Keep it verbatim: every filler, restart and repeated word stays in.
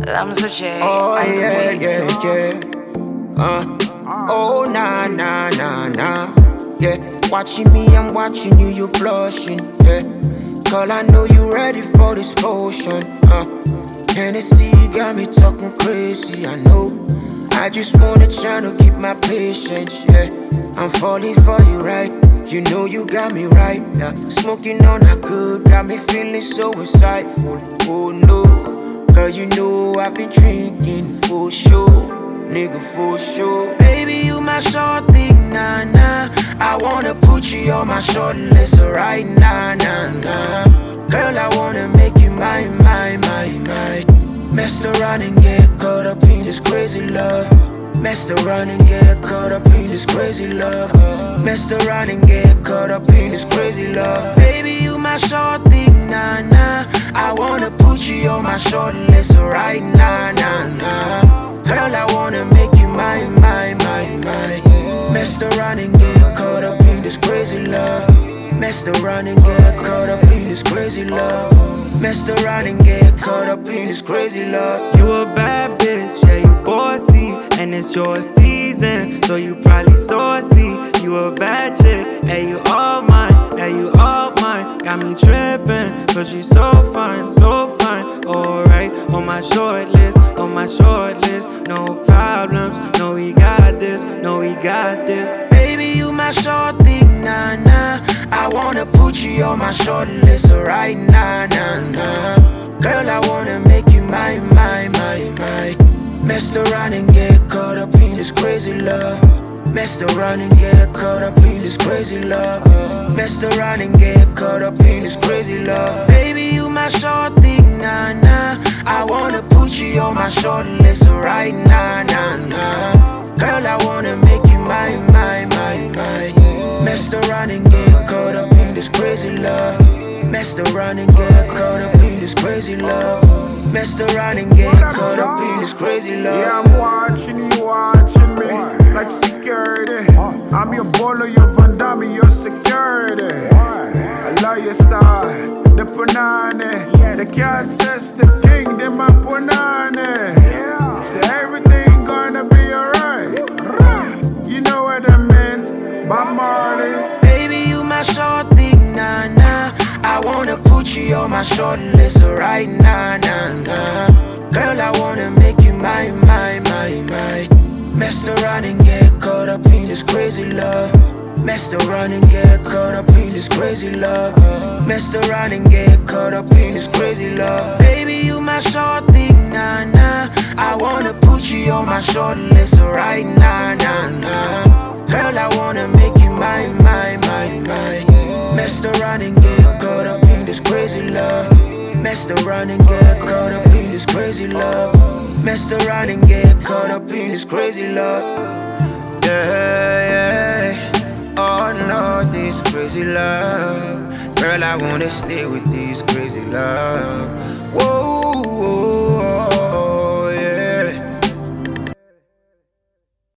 Lamzo J. Oh yeah, yeah, yeah. Uh, oh nah, nah, nah, nah. Yeah, watching me, I'm watching you, you blushing. Yeah, girl, I know you ready for this potion. Uh, Hennessy got me talking crazy. I know. I just wanna try to keep my patience. Yeah, I'm falling for you, right? You know you got me right. Yeah, smoking on a good, got me feeling so insightful. Oh no. Girl, you know I've been drinking for sure, nigga, for sure. Baby, you my short thing, nah, nah. I wanna put you on my short list right now, nah, nah. Girl, I wanna make you mine, mine, mine, mine. Mess around and get caught up in this crazy love. Mess around and get caught up in this crazy love. Mess around and get caught up in this crazy love. Baby, you my short thing, nah, nah. I wanna put you on my short list right now, nah, nah. Girl, I wanna make you mine, mine, mine, mine. Mess around and get caught up in this crazy love. Mess around and get caught up in this crazy love. Mess around and get caught up in this crazy love. You a bad bitch, yeah, you bossy, and it's your season, so you probably saucy. You a bad chick, hey, you all mine, hey, you all mine. Got me trippin', cause you so fine, so fine. Alright, on my short list, on my short list. No problems, no we got this, no we got this. Baby, you my short thing, nah, nah. I wanna put you on my short list right now, nah, nah. Girl, I wanna make you mine, mine, mine, mine. Mess around and get caught up in this crazy love. Mess around and get caught up in this crazy love. Mess around and get caught up in this crazy love. Baby, you my short thing, nah, nah. I wanna put you on my short list right now, nah, nah. Girl, I wanna make you mine, mine, mine, mine. Mess around and get caught up in this crazy love. Mess around and get caught up in this crazy love. Mess around and get caught up in this crazy love. Yeah, I'm watching you, watching me like security. I'm your baller, your Van Damme, your security. I love your style, the punani. They can't test the king, they my punani. So everything gonna be alright. You know what that means, Bob Marley. Baby, you my short thing, nah, nah. I wanna put you on my short list right now, nah, nah. Girl, I wanna make you mine, mine, mine, mine. Mess around and get caught up in this crazy love. Mess around and get caught up in this crazy love. Mess around and get caught up in this crazy love. Baby, you my short thing, nah, nah. I wanna put you on my short list right now, nah, nah. Girl, I wanna make you mine, mine, mine, mine. Mess around and get caught up in this crazy love. Mess around and get caught up in this crazy love. Mess around and get caught up in this crazy love. Yeah, yeah. Oh no, this crazy love. Girl, I wanna stay with this crazy love. Whoa.